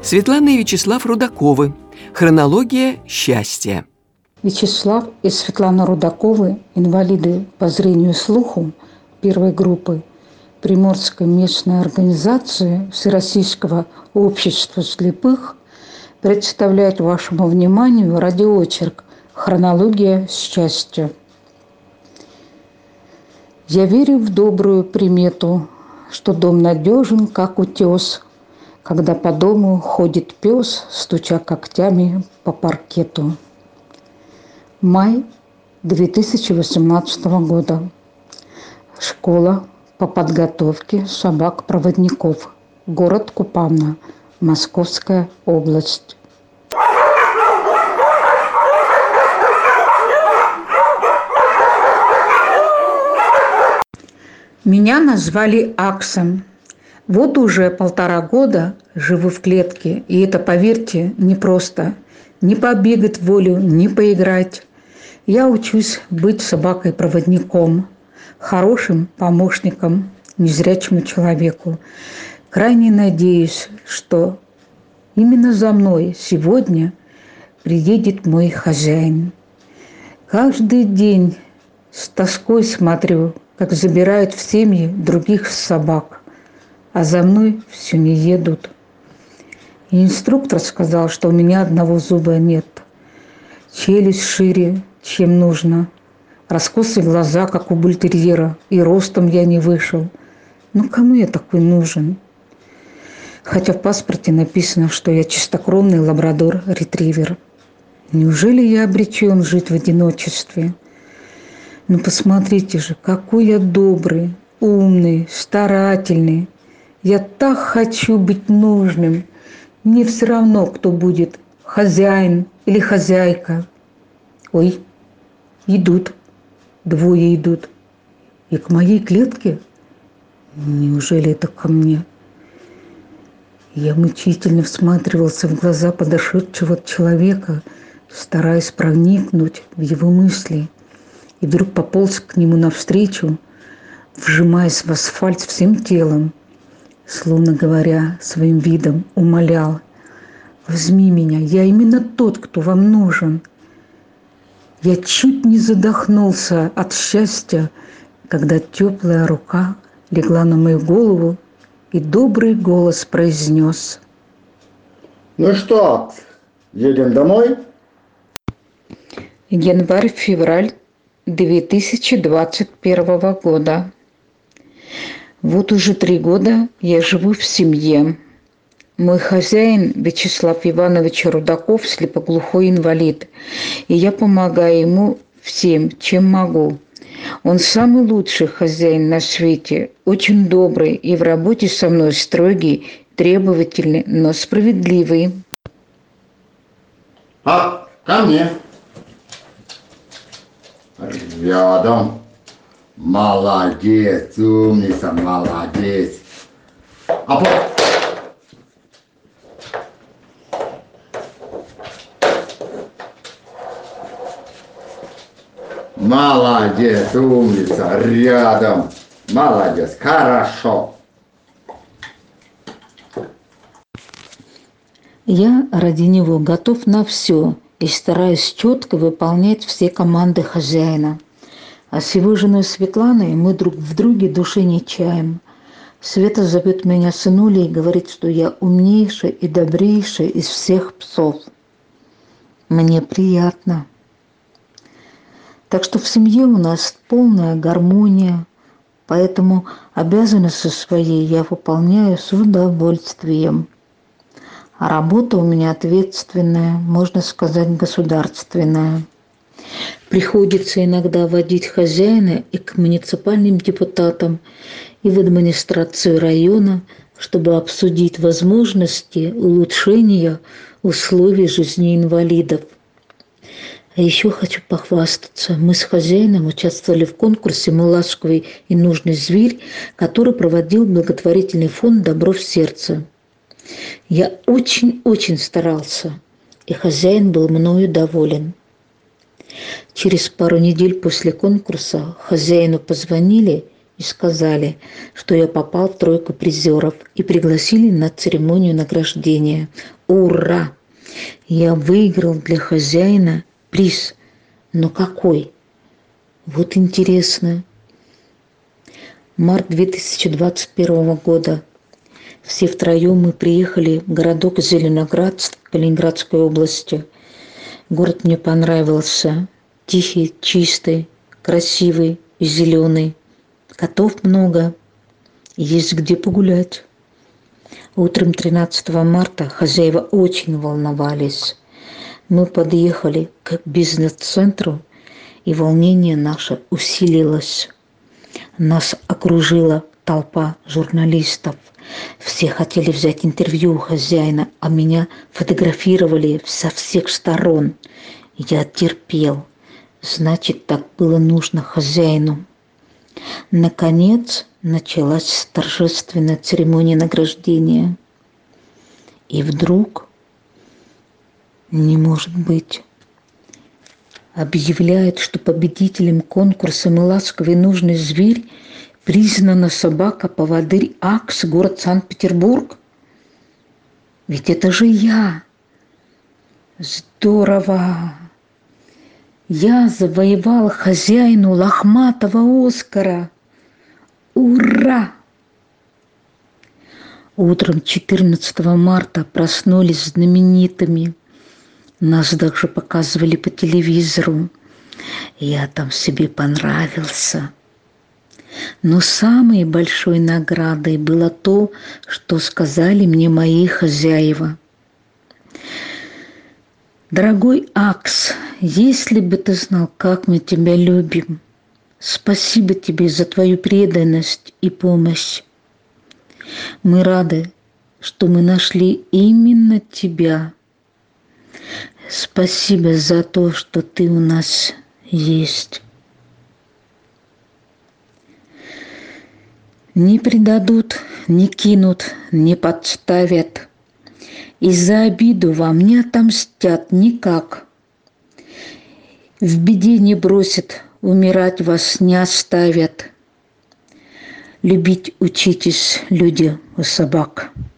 Светлана и Вячеслав Рудаковы. Хронология счастья. Вячеслав и Светлана Рудаковы – инвалиды по зрению и слуху первой группы Приморской местной организации Всероссийского общества слепых представляют вашему вниманию радиоочерк «Хронология счастья». Я верю в добрую примету, что дом надежен, как утес, когда по дому ходит пес, стуча когтями по паркету. Май 2018 года. Школа по подготовке собак-проводников. Город Купавна, Московская область. Меня назвали Аксом. Вот уже 1,5 года живу в клетке, и это, поверьте, непросто. Не побегать в волю, не поиграть. Я учусь быть собакой-проводником, хорошим помощником незрячему человеку. Крайне надеюсь, что именно за мной сегодня приедет мой хозяин. Каждый день с тоской смотрю, как забирают в семьи других собак, а за мной все не едут. И инструктор сказал, что у меня одного зуба нет. Челюсть шире, чем нужно. Раскосые глаза, как у бультерьера, и ростом я не вышел. Ну, кому я такой нужен? Хотя в паспорте написано, что я чистокровный лабрадор-ретривер. Неужели я обречен жить в одиночестве? Ну, посмотрите же, какой я добрый, умный, старательный. Я так хочу быть нужным. Мне все равно, кто будет, хозяин или хозяйка. Ой, идут, 2 идут. И к моей клетке? Неужели это ко мне? Я мучительно всматривался в глаза подошедшего человека, стараясь проникнуть в его мысли. И вдруг пополз к нему навстречу, вжимаясь в асфальт всем телом, словно говоря своим видом, умолял: «Возьми меня, я именно тот, кто вам нужен». Я чуть не задохнулся от счастья, когда теплая рука легла на мою голову, и добрый голос произнес: «Ну что, едем домой?» Январь-февраль 2021 года. Вот уже 3 года я живу в семье. Мой хозяин Вячеслав Иванович Рудаков слепоглухой инвалид, и я помогаю ему всем, чем могу. Он самый лучший хозяин на свете, очень добрый и в работе со мной строгий, требовательный, но справедливый. А, ко мне. Рядом. Молодец, умница, молодец. А по... Молодец, умница, рядом. Молодец, хорошо. Я ради него готов на все и стараюсь четко выполнять все команды хозяина. А с его женой Светланой мы друг в друге души не чаем. Света зовет меня сынулей и говорит, что я умнейший и добрейший из всех псов. Мне приятно. Так что в семье у нас полная гармония, поэтому обязанности свои я выполняю с удовольствием. А работа у меня ответственная, можно сказать, государственная. Приходится иногда водить хозяина и к муниципальным депутатам, и в администрацию района, чтобы обсудить возможности улучшения условий жизни инвалидов. А еще хочу похвастаться. Мы с хозяином участвовали в конкурсе «Мой ласковый и нужный зверь», который проводил благотворительный фонд «Добро в сердце». Я очень-очень старался, и хозяин был мною доволен. Через пару недель после конкурса хозяину позвонили и сказали, что я попал в тройку призеров и пригласили на церемонию награждения. Ура! Я выиграл для хозяина приз. Но какой? Вот интересно. Март 2021 года. Все втроем мы приехали в городок Зеленоградск Калининградской области. Город мне понравился. Тихий, чистый, красивый и зеленый. Котов много. Есть где погулять. Утром 13 марта хозяева очень волновались. Мы подъехали к бизнес-центру, и волнение наше усилилось. Нас окружила толпа журналистов. Все хотели взять интервью у хозяина, а меня фотографировали со всех сторон. Я терпел. Значит, так было нужно хозяину. Наконец началась торжественная церемония награждения. И вдруг, не может быть, объявляют, что победителем конкурса «Мы ласковый и нужный зверь» признана собака-поводырь Акс, город Санкт-Петербург. Ведь это же я. Здорово. Я завоевал хозяину лохматого Оскара. Ура! Утром 14 марта проснулись знаменитыми. Нас даже показывали по телевизору. Я там себе понравился. Но самой большой наградой было то, что сказали мне мои хозяева. Дорогой Акс, если бы ты знал, как мы тебя любим, спасибо тебе за твою преданность и помощь. Мы рады, что мы нашли именно тебя. Спасибо за то, что ты у нас есть. Не предадут, не кинут, не подставят. И за обиду вам не отомстят никак. В беде не бросят, умирать вас не оставят. Любить учитесь, люди, у собак.